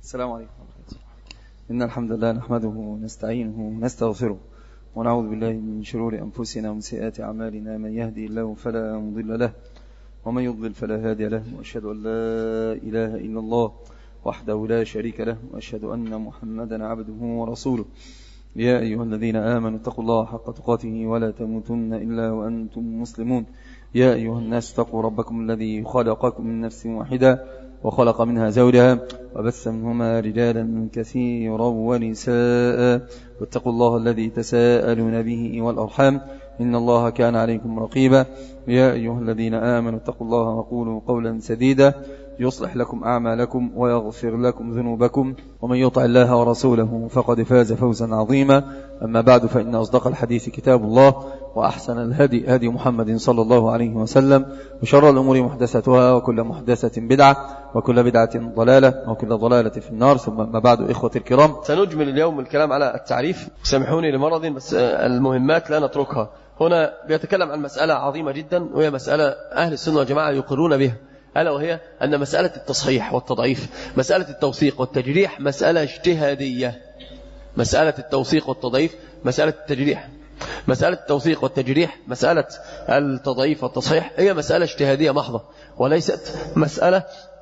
السلام عليكم ورحمة الله. إن الحمد لله نحمده ونستعينه ونستغفره ونعوذ بالله من شرور أنفسنا ومن سيئات أعمالنا. من يهدي الله فلا مضل له ومن يضلل فلا هادي له، وأشهد أن لا إله إلا الله وحده لا شريك له، وأشهد أن محمدا عبده ورسوله. يا أيها الذين آمنوا اتقوا الله حق تقاته ولا تموتن إلا وأنتم مسلمون. يا أيها الناس اتقوا ربكم الذي خلقكم من نفس واحدة وخلق منها زوجها وبث منهما رجالا كثيرا ونساء، واتقوا الله الذي تساءلون به والأرحام إن الله كان عليكم رقيبا. يا أيها الذين آمنوا اتقوا الله وقولوا قولا سديدا يصلح لكم أعمالكم ويغفر لكم ذنوبكم، ومن يطع الله ورسوله فقد فاز فوزا عظيما. أما بعد، فإن أصدق الحديث كتاب الله، وأحسن الهدي هدي محمد صلى الله عليه وسلم، وشر الأمور محدثاتها، وكل محدثة بدعة، وكل بدعة ضلالة، وكل ضلالة في النار. ثم ما بعد، إخوة الكرام، سنجمل اليوم الكلام على التعريف. سامحوني لمرض، بس المهمات لا نتركها. هنا بيتكلم عن مسألة عظيمة جدا، وهي مسألة أهل السنة والجماعة يقرون بها، ألا وهي أن مسألة التصحيح والتضعيف، مسألة التوثيق والتجريح، مسألة اجتهادية. مسألة التوثيق والتضعيف مسألة التجريح، مسألة التوثيق والتجريح، مسألة التضعيف والتصحيح هي مسألة اجتهادية محضة، وليست مسألة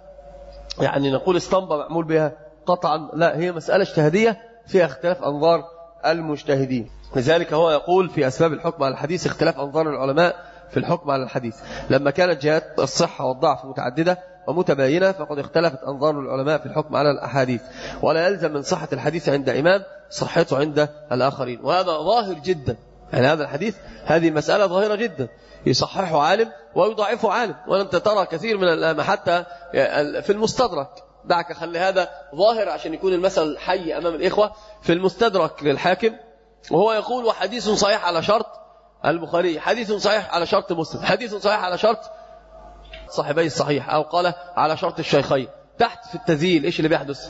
يعني نقول اسطمبة معمول بها قطعا، لا، هي مسألة اجتهادية فيها اختلاف أنظار المجتهدين. لذلك هو يقول في أسباب الحكم على الحديث اختلاف أنظار العلماء في الحكم على الحديث. لما كانت جهات الصحة والضعف متعددة ومتباينة، فقد اختلفت أنظار العلماء في الحكم على الأحاديث، ولا يلزم من صحة الحديث عند إمام صحته عند الآخرين. وهذا ظاهر جدا، يعني هذا الحديث هذه مسألة ظاهرة جدا، يصححه عالم ويضعفه عالم. وأنت ترى كثير من الأئمة حتى في المستدرك، دعك خلي هذا ظاهر عشان يكون المثل حي أمام الإخوة. في المستدرك للحاكم وهو يقول وحديث صحيح على شرط البخاري، حديث صحيح على شرط مسلم، حديث صحيح على شرط صاحبي الصحيح، أو قال على شرط الشيخين. تحت في التذييل إيش اللي بيحدث؟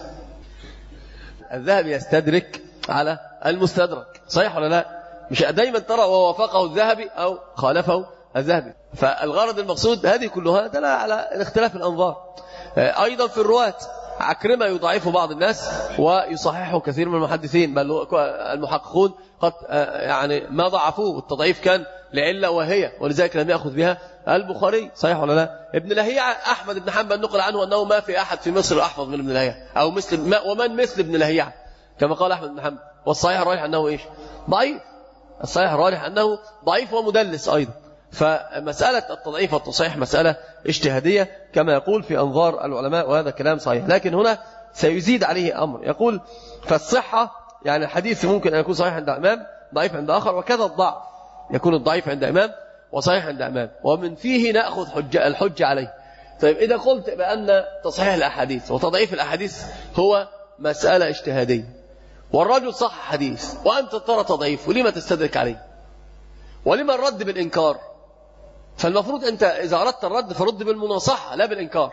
الذهبي يستدرك على المستدرك، صحيح ولا لا؟ مش دايما ترى ووافقه الذهبي أو خالفه الذهبي. فالغرض المقصود هذه كلها دل على اختلاف الأنظار. أيضا في الرواة، عكرمة يضعف بعض الناس ويصححه كثير من المحدثين، بل المحققون قد يعني ما ضعفوه، التضعيف كان لعلة وهي، ولذلك لم يأخذ بها البخاري، صحيح ولا لا؟ ابن لهيعة أحمد بن حنبل نقل عنه أنه ما في أحد في مصر أحفظ من ابن لهيعة، أو ومن مثل ابن لهيعة، كما قال أحمد بن حنبل. والصحيح الراجح أنه إيش؟ ضعيف. الصحيح الراجح أنه ضعيف ومدلس أيضا. فمسألة التضعيف والتصحيح مسألة اجتهادية كما يقول في أنظار العلماء، وهذا كلام صحيح. لكن هنا سيزيد عليه أمر، يقول فالصحة يعني الحديث ممكن أن يكون صحيح عند إمام ضعيف عند آخر، وكذا الضعف يكون الضعيف عند إمام وصحيح عند إمام، ومن فيه نأخذ الحجة عليه. طيب إذا قلت بأن تصحيح الأحاديث وتضعيف الأحاديث هو مسألة اجتهادية، والرجل صح حديث وأنت ترى تضعيف، ولما تستدرك عليه؟ ولما الرد بالإنكار؟ فالمفروض أنت إذا أردت الرد فرد بالمناصحة لا بالإنكار.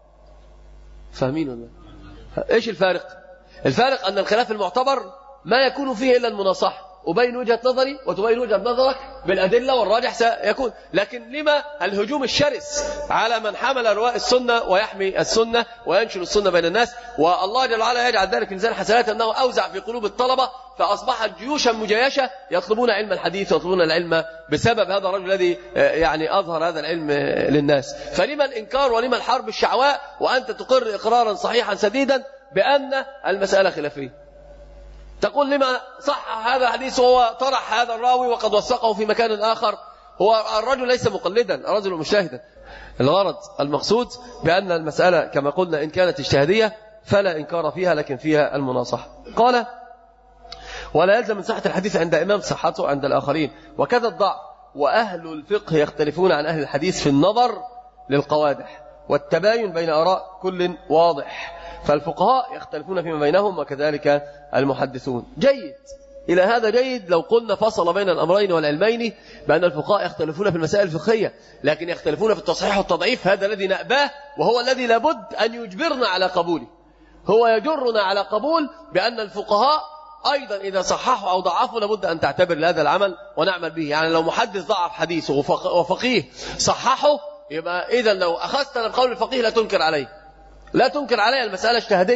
فاهمين ولا؟ إيش الفارق؟ الفارق أن الخلاف المعتبر ما يكون فيه إلا المناصحة، أبين وجهة نظري وتبين وجهة نظرك بالأدلة، والراجح سيكون. لكن لما الهجوم الشرس على من حمل رواء السنة ويحمي السنة وينشر السنة بين الناس؟ والله جل وعلا يجعل ذلك ميزان حسنات، أنه أوزع في قلوب الطلبة، فأصبحت جيوشا مجيشة يطلبون علم الحديث ويطلبون العلم بسبب هذا الرجل الذي يعني أظهر هذا العلم للناس. فلما الإنكار ولما الحرب الشعواء وأنت تقر إقرارا صحيحا سديدا بأن المسألة خلافية؟ تقول لما صح هذا الحديث وهو طرح هذا الراوي وقد وثقه في مكان آخر؟ هو الرجل ليس مقلدا، الرجل مجتهدا. الغرض المقصود بأن المسألة كما قلنا إن كانت اجتهادية فلا إنكار فيها، لكن فيها المناصحة. قال ولا يلزم من صحة الحديث عند إمام صحته عند الآخرين، وكذا الضعف. وأهل الفقه يختلفون عن أهل الحديث في النظر للقوادح والتباين بين آراء كل واضح، فالفقهاء يختلفون فيما بينهم وكذلك المحدثون. جيد، إلى هذا جيد لو قلنا فصل بين الأمرين والعلمين بأن الفقهاء يختلفون في المسائل الفقهية، لكن يختلفون في التصحيح والتضعيف، هذا الذي نأباه، وهو الذي لابد أن يجبرنا على قبوله. هو يجرنا على قبول بأن الفقهاء أيضا إذا صححوا أو ضعفوا لابد أن تعتبر هذا العمل ونعمل به. يعني لو محدث ضعف حديثه وفقيه صححه، يبقى إذا لو أخذت القول الفقيه لا تنكر عليه، لا تنكر عليه، المسألة اجتهادية،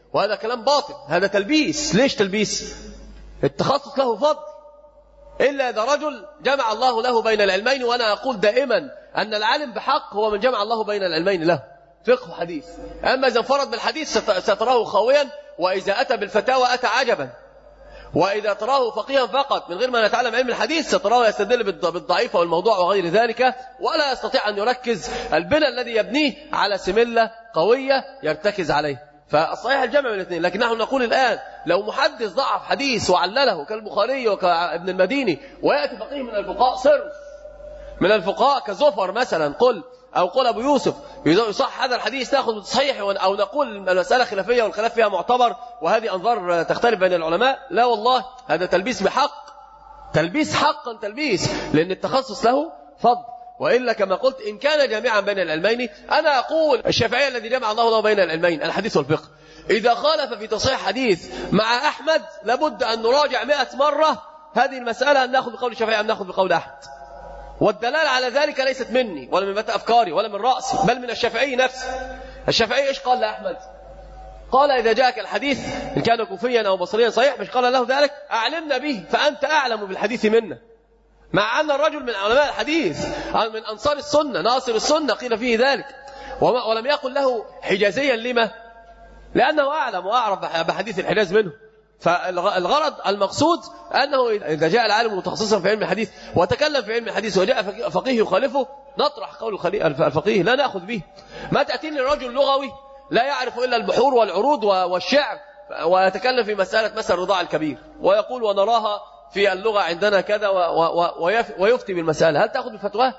وهذا كلام باطل، هذا تلبيس. ليش تلبيس؟ التخصص له فضل، إلا إذا رجل جمع الله له بين العلمين. وأنا أقول دائما أن العالم بحق هو من جمع الله بين العلمين له، فقه وحديث. أما إذا انفرد بالحديث ستراه خاويا، وإذا أتى بالفتاوى أتى عجبا. وإذا تراه فقيها فقط من غير ما يتعلم علم الحديث ستراه يستدل بالضعيف والموضوع وغير ذلك، ولا يستطيع أن يركز البنى الذي يبنيه على سملة قوية يرتكز عليه. فالصحيح الجمع من الاثنين. لكن نحن نقول الآن لو محدث ضعف حديث وعلله كالبخاري وكابن المديني، ويأتي فقيه من الفقهاء صرف من الفقهاء كزفر مثلا أو قل أبو يوسف يصح هذا الحديث تأخذ بالصحيح، أو نقول المسألة خلافية والخلاف فيها معتبر وهذه أنظار تختلف بين العلماء، لا والله هذا تلبيس بحق، تلبيس حقا تلبيس، لأن التخصص له فضل. وإلا كما قلت إن كان جامعا بين العلمين، أنا أقول الشافعية الذي جمع الله له بين العلمين الحديث والفقه إذا خالف في تصحيح حديث مع أحمد لابد أن نراجع 100 مرة هذه المسألة، أن نأخذ بقول الشافعي أم نأخذ بقول أحمد. والدلالة على ذلك ليست مني ولا من متى أفكاري ولا من رأسي، بل من الشافعي نفسه. الشافعي إيش قال لأحمد؟ قال إذا جاءك الحديث إن كان كوفيا أو بصريا صحيح، مش قال له ذلك أعلمنا به فأنت أعلم بالحديث منا. مع أن الرجل من علماء الحديث من أنصار السنة ناصر السنة قيل فيه ذلك، ولم يقل له حجازيا. لما؟ لأنه أعلم وأعرف بحديث الحجاز منه. فالغرض المقصود أنه إذا جاء العالم متخصصا في علم الحديث وتكلم في علم الحديث وجاء فقيه يخالفه نطرح قول الفقيه لا نأخذ به. ما تأتي لرجل لغوي لا يعرف إلا البحور والعروض والشعر ويتكلم في مسألة مثل الرضاع الكبير ويقول ونراها في اللغة عندنا كذا ويفتي بالمسألة، هل تأخذ بفتواه؟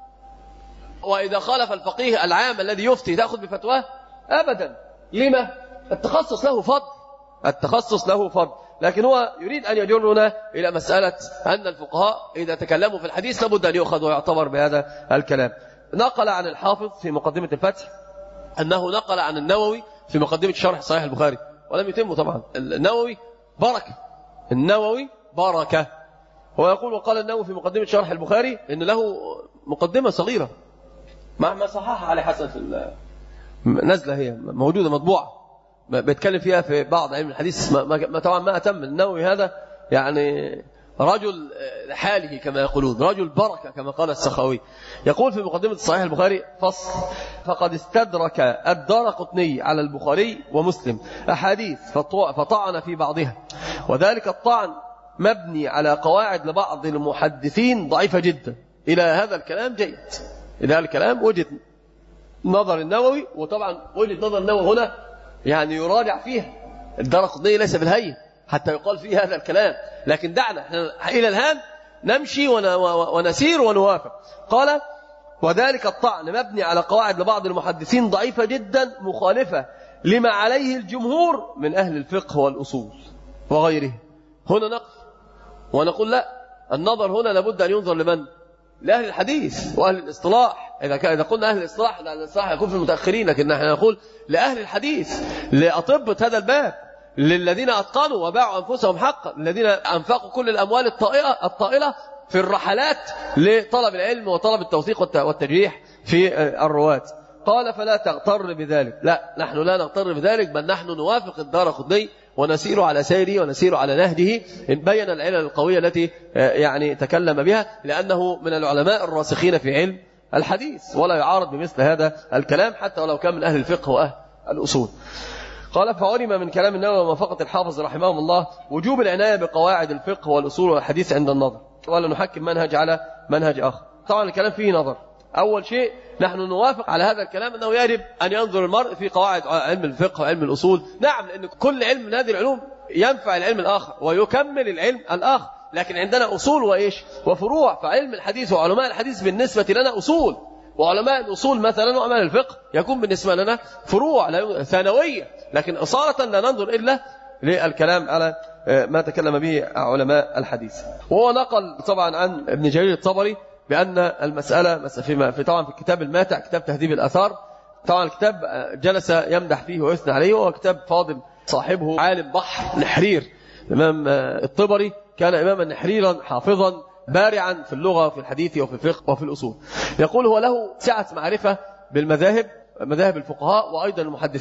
وإذا خالف الفقيه العام الذي يفتي تأخذ بفتواه؟ أبدا. لما؟ التخصص له فضل، التخصص له فضل. لكن هو يريد أن يجرنا إلى مسألة أن الفقهاء إذا تكلموا في الحديث لابد أن يؤخذ ويعتبر بهذا الكلام. نقل عن الحافظ في مقدمة الفتح أنه نقل عن النووي في مقدمة شرح صحيح البخاري، ولم يتمه طبعا. النووي بركة، النووي بركة. هو يقول وقال النووي في مقدمة شرح البخاري إن له مقدمة صغيرة ما صححها علي حسن في نزلة هي موجودة مطبوعة بيتكلم فيها في بعض علم الحديث. طبعا ما أتم. النووي هذا يعني رجل حاله كما يقولون، رجل بركة كما قال السخاوي. يقول في مقدمة صحيح البخاري فصل: فقد استدرك الدارقطني على البخاري ومسلم أحاديث فطعن في بعضها، وذلك الطعن مبني على قواعد لبعض المحدثين ضعيفة جدا. إلى هذا الكلام جيد، إلى هذا الكلام وجد نظر النووي، وطبعا وجد نظر النووي هنا يعني يراجع فيها. الدارقطني ليس بالهين حتى يقال فيه هذا الكلام، لكن دعنا إلى الآن نمشي ونسير ونوافق. قال: وذلك الطعن مبني على قواعد لبعض المحدثين ضعيفة جدا مخالفة لما عليه الجمهور من أهل الفقه والأصول وغيره. هنا نقف ونقول لا، النظر هنا لابد أن ينظر لمن؟ لأهل الحديث وأهل الاصطلاح. إذا قلنا أهل الاصطلاح يكون في المتأخرين، لكن نحن نقول لأهل الحديث، لأطبة هذا الباب، للذين أتقنوا وباعوا أنفسهم حقا، الذين أنفقوا كل الأموال الطائلة في الرحلات لطلب العلم وطلب التوثيق والتجريح في الرواة. قال: فلا تغتر بذلك. لا، نحن لا نغتر بذلك، بل نحن نوافق الدارقطني ونسير على سيره ونسير على نهجه إن بين العلل القوية التي يعني تكلم بها، لأنه من العلماء الراسخين في علم الحديث ولا يعارض بمثل هذا الكلام حتى ولو كان من أهل الفقه وأهل الأصول. قال: فعلم من كلام النووي وموافقة الحافظ رحمهم الله وجوب العناية بقواعد الفقه والأصول والحديث عند النظر، ولا نحكم منهج على منهج آخر. طبعا الكلام فيه نظر. أول شيء نحن نوافق على هذا الكلام أنه يجب أن ينظر المرء في قواعد علم الفقه وعلم الأصول. نعم، لأن كل علم من هذه العلوم ينفع العلم الآخر ويكمل العلم الآخر، لكن عندنا أصول وإيش وفروع. فعلم الحديث وعلماء الحديث بالنسبة لنا أصول، وعلماء الأصول مثلا وعلماء الفقه يكون بالنسبة لنا فروع ثانوية، لكن أصالة لا ننظر إلا للكلام على ما تكلم به علماء الحديث. وهو نقل طبعا عن ابن جرير الطبري بأن المسألة في طبعا في الكتاب الماتع، كتاب تهذيب الآثار، طبعا الكتاب جلس يمدح فيه ويثني عليه، وهو كتاب فاضل، صاحبه عالم بحر نحرير. الإمام الطبري كان إماما نحريرا حافظا بارعا في اللغة وفي الحديث وفي الفقه وفي الأصول. يقول هو له سعة معرفة بالمذاهب، مذاهب الفقهاء وأيضا المحدثين،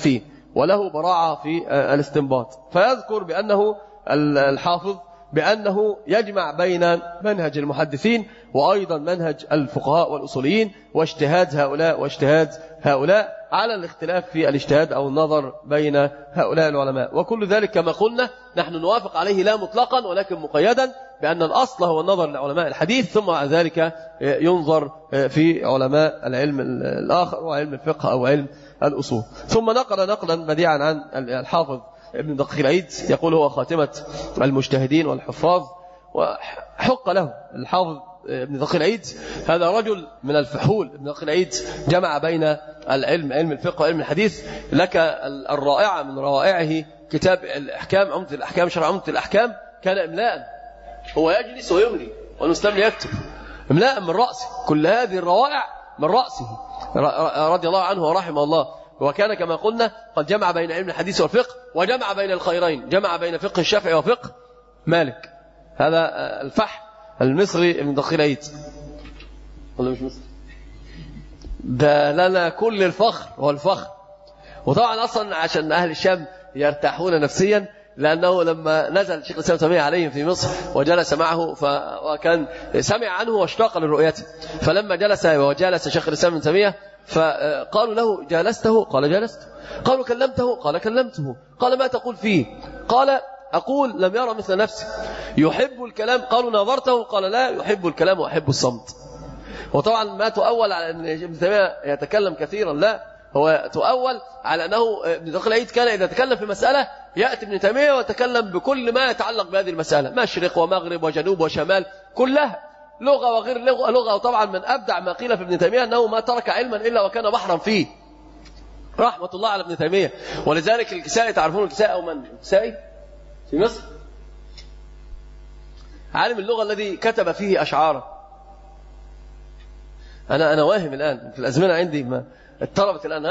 وله براعة في الاستنباط. فيذكر بأنه الحافظ بأنه يجمع بين منهج المحدثين وأيضا منهج الفقهاء والأصوليين واجتهاد هؤلاء واجتهاد هؤلاء على الاختلاف في الاجتهاد أو النظر بين هؤلاء العلماء. وكل ذلك كما قلنا نحن نوافق عليه لا مطلقا ولكن مقيدا بأن الأصل هو النظر لعلماء الحديث، ثم بعد ذلك ينظر في علماء العلم الآخر وعلم الفقه أو علم الأصول. ثم نقل نقلا بديعا عن الحافظ ابن دقيق العيد يقول هو خاتمة المجتهدين والحفاظ، وحق له الحافظ ابن دقيق العيد هذا رجل من الفحول. ابن دقيق العيد جمع بين العلم علم الفقه وعلم الحديث. لك الرائعة من روائعه كتاب الأحكام عمدة الأحكام شرح عمدة الأحكام، كان إملاء، هو يجلس ويملي والمستملي يكتب إملاء من رأسه، كل هذه الروائع من رأسه رضي الله عنه ورحمه الله. وكان كما قلنا قد جمع بين علم الحديث والفقه وجمع بين الخيرين، جمع بين فقه الشافعي وفقه مالك. هذا الفحل المصري ابن دقيق العيد ولا مش مصري؟ ده لنا كل الفخر والفخر. وطبعا أصلا عشان أهل الشام يرتاحون نفسيا، لأنه لما نزل شيخ الإسلام تيمية عليهم في مصر وجلس معه وكان سمع عنه واشتاق لرؤيته، فلما جلس شيخ الإسلام تيمية فقالوا له جالسته؟ قال جالسته. قالوا كلمته؟ قال كلمته. قال ما تقول فيه؟ قال أقول لم يرى مثل نفسه يحب الكلام. قالوا نظرته؟ قال لا، يحب الكلام وأحب الصمت. وطبعا ما تؤول على أن ابن تيمية يتكلم كثيرا، لا، هو تؤول على أنه ابن دقيق العيد كان إذا تكلم في مسألة يأتي ابن تيمية ويتكلم بكل ما يتعلق بهذه المسألة، مشرق ومغرب وجنوب وشمال كلها، لغة وغير لغة. وطبعا من أبدع ما قيل في ابن تيمية أنه ما ترك علما إلا وكان بحرا فيه، رحمة الله على ابن تيمية. ولذلك الكسائي، تعرفون الكسائي أو من الكسائي في مصر؟ عالم اللغة الذي كتب فيه أشعاره. أنا واهم الآن في الأزمنة عندي ما اتطلبت الآن.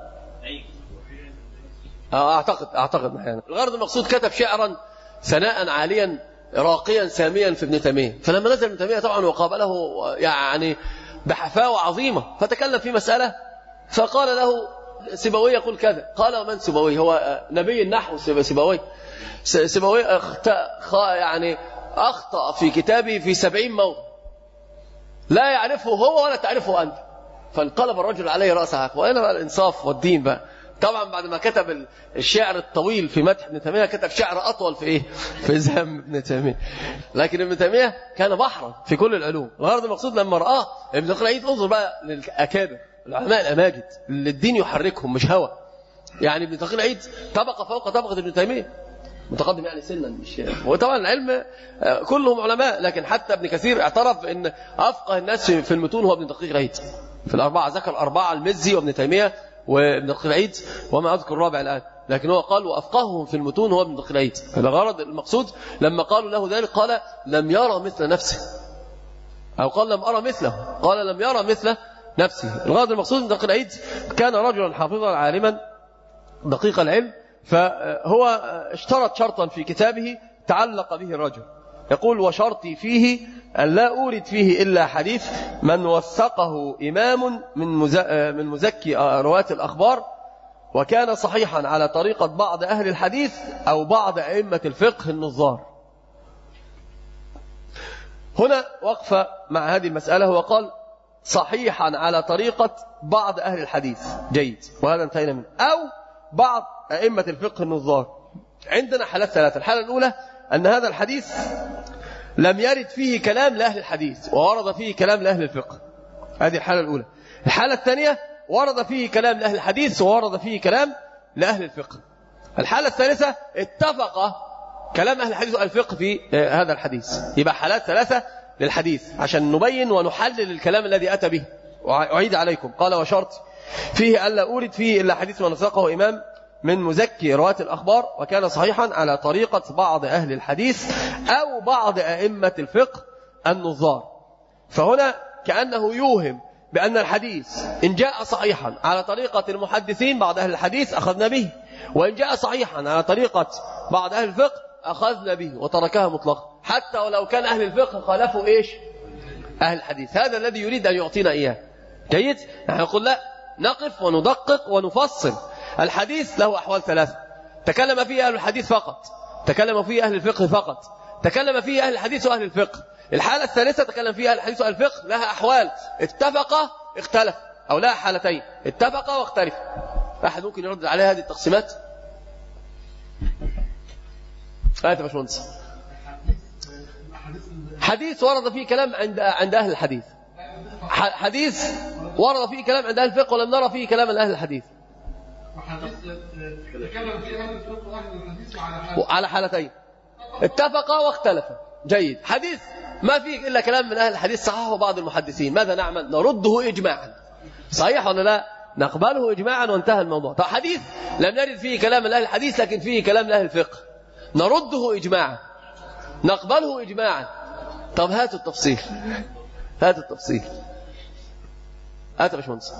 أعتقد محيانا. الغرض المقصود كتب شعرا ثناء عاليا راقيا ساميا في ابن تيمية. فلما نزل ابن تيمية طبعا وقابله يعني بحفاوة عظيمة، فتكلم في مسألة فقال له سيبويه يقول كذا. قال من سيبويه؟ هو نبي النحو سيبويه يعني أخطأ في كتابه في 70 موضع لا يعرفه هو ولا تعرفه أنت. فانقلب الرجل عليه رأسه. وأين بقى الإنصاف والدين بقى؟ طبعا بعد ما كتب الشعر الطويل في مدح ابن تيمية كتب شعر أطول في إيه؟ في ذم ابن تيمية. لكن ابن تيمية كان بحرا في كل العلوم. الغرض المقصود لما رآه ابن دقيق العيد، انظر بقى للأكابر العلماء الأماجد اللي الدين يحركهم مش هوى. يعني ابن دقيق العيد طبقة فوق طبقة ابن تيمية، متقدم يعني سنا مش. وطبعا العلم كلهم علماء، لكن حتى ابن كثير اعترف ان افقه الناس في المتون هو ابن دقيق العيد. في الأربعة ذكر 4 المزي وابن تيمية وابن دقيق العيد وما أذكر الرابع الآن، لكن هو قال وأفقههم في المتون هو ابن دقيق العيد. الغرض المقصود لما قالوا له ذلك قال لم يرى مثل نفسه، أو قال لم أرى مثله، قال لم يرى مثل نفسه. الغرض المقصود ابن دقيق العيد كان رجلا حافظا عالما دقيق العلم، فهو اشترط شرطا في كتابه تعلق به الرجل، يقول وشرطي فيه أن لا أورد فيه إلا حديث من وثقه إمام من مزكي رواة الأخبار وكان صحيحا على طريقة بعض أهل الحديث أو بعض أئمة الفقه النظار. هنا وقف مع هذه المسألة، هو قال صحيحا على طريقة بعض أهل الحديث، جيد، وهذا انتهينا منه، أو بعض أئمة الفقه النظار. عندنا حالات 3. الحالة الأولى أن هذا الحديث لم يرد فيه كلام لأهل الحديث وورد فيه كلام لأهل الفقه، هذه الحالة الأولى. الحالة الثانية ورد فيه كلام لأهل الحديث وورد فيه كلام لأهل الفقه. الحالة الثالثة اتفق كلام أهل الحديث وأهل الفقه في هذا الحديث. يبقى حالات 3 للحديث عشان نبين ونحلل الكلام الذي أتى به. وأعيد عليكم، قال وشرط فيه ألا أورد فيه إلا حديث من وثقه إمام من مزكي رواة الأخبار وكان صحيحا على طريقة بعض أهل الحديث أو بعض أئمة الفقه النظار. فهنا كأنه يوهم بأن الحديث إن جاء صحيحا على طريقة المحدثين بعض أهل الحديث أخذنا به، وإن جاء صحيحا على طريقة بعض أهل الفقه أخذنا به وتركها مطلقا، حتى ولو كان أهل الفقه خالفوا إيش؟ أهل الحديث. هذا الذي يريد أن يعطينا إياه. جيد؟ نحن نقول لا، نقف وندقق ونفصل الحديث له أحوال ثلاثة تكلم فيه أهل الحديث فقط، تكلم فيه أهل الفقه فقط، تكلم فيه أهل الحديث وأهل الفقه. الحالة الثالثة تكلم فيها أهل الحديث وأهل الفقه لها أحوال اتفق اختلف، أو لها حالتين اتفق واختلف. أحد ممكن يرد عليه هذه التقسيمات؟ يا باشمهندس. حديث ورد فيه كلام عند أهل الحديث، حديث ورد فيه كلام عند أهل الفقه ولم نرى فيه كلام عند أهل الحديث، على حالتين اتفق واختلف. جيد. حديث ما فيه إلا كلام من أهل الحديث صححه بعض المحدثين، ماذا نعمل؟ نرده إجماعا، صحيح ولا لا؟ نقبله إجماعا وانتهى الموضوع. طيب حديث لم نجد فيه كلام من أهل الحديث لكن فيه كلام من أهل الفقه، نرده إجماعا، نقبله إجماعا. طب هاتوا التفصيل، هاتوا التفصيل، هاتوا يا باشمهندس.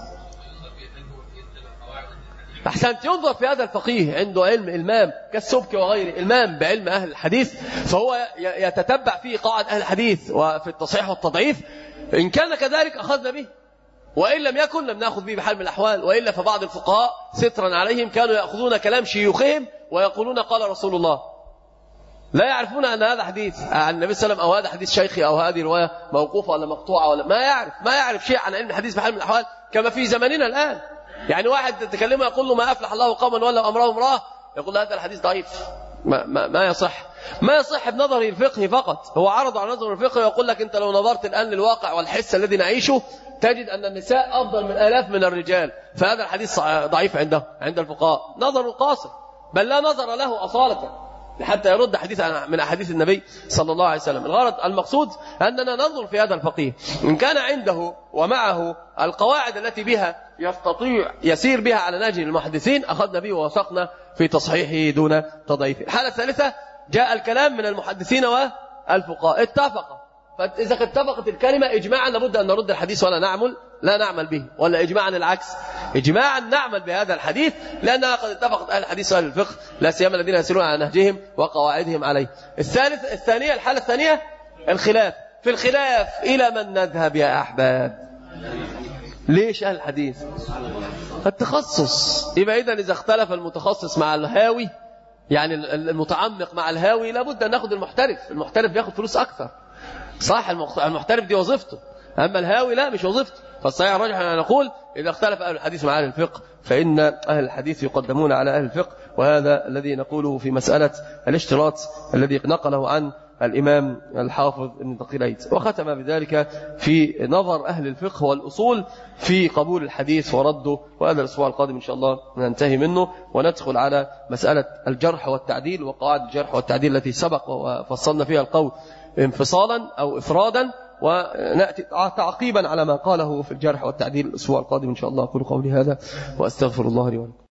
أحسنت. ينظر في هذا الفقيه عنده علم إلمام كالسبكي وغيره، إلمام بعلم أهل الحديث، فهو يتتبع فيه قواعد أهل الحديث وفي التصحيح والتضعيف. إن كان كذلك أخذنا به، وإن لم يكن لم نأخذ به بحال من الأحوال. وإلا فبعض الفقهاء سترا عليهم كانوا يأخذون كلام شيوخهم ويقولون قال رسول الله، لا يعرفون أن هذا حديث عن النبي صلى الله عليه وسلم أو هذا حديث شيخي أو هذه رواية موقوفة ولا مقطوعة، ولا ما يعرف شيء عن علم الحديث بحال من الأحوال، كما في زماننا الآن. يعني واحد تكلمه يقول له ما أفلح الله قوما ولا أمرهم امرأة، يقول له هذا الحديث ضعيف، ما يصح، ما يصح بنظر الفقه فقط. هو عرض على نظر الفقه ويقول لك أنت لو نظرت الآن للواقع والحس الذي نعيشه تجد أن النساء أفضل من آلاف من الرجال، فهذا الحديث ضعيف عند الفقهاء. نظر قاصر، بل لا نظر له أصالة حتى يرد حديث من أحاديث النبي صلى الله عليه وسلم. الغرض المقصود أننا ننظر في هذا الفقيه، إن كان عنده ومعه القواعد التي بها يستطيع يسير بها على نهج المحدثين أخذنا به ووثقنا في تصحيحه دون تضعيفه. الحالة الثالثة جاء الكلام من المحدثين والفقهاء اتفق، فإذا اتفقت الكلمة إجماعا لابد أن نرد الحديث لا نعمل به، ولا إجماعا العكس، إجماعا نعمل بهذا الحديث لأنها قد اتفقت أهل الحديث وأهل الفقه لا سيما الذين يسيرون على نهجهم وقواعدهم عليه. الثانية الحالة الثانية الخلاف. في الخلاف إلى من نذهب يا أحباب؟ ليش أهل الحديث؟ التخصص. يبقى إذا اختلف المتخصص مع الهاوي، يعني المتعمق مع الهاوي، لابد أن نأخذ المحترف بياخذ فلوس أكثر، صح؟ المحترف دي وظيفته، أما الهاوي لا، مش وظيفته. فالصحيح الراجح أن نقول إذا اختلف أهل الحديث مع أهل الفقه فإن أهل الحديث يقدمون على أهل الفقه، وهذا الذي نقوله في مسألة الاشتراط الذي نقله عن الإمام الحافظ ابن دقيق العيد. وختم بذلك في نظر أهل الفقه والأصول في قبول الحديث ورده. وهذا الأسبوع القادم إن شاء الله ننتهي منه وندخل على مسألة الجرح والتعديل وقواعد الجرح والتعديل التي سبق وفصلنا فيها القول انفصالا أو إفرادا، ونأتي تعقيبا على ما قاله في الجرح والتعديل الأسبوع القادم إن شاء الله. أقول قولي هذا وأستغفر الله لي ولكم.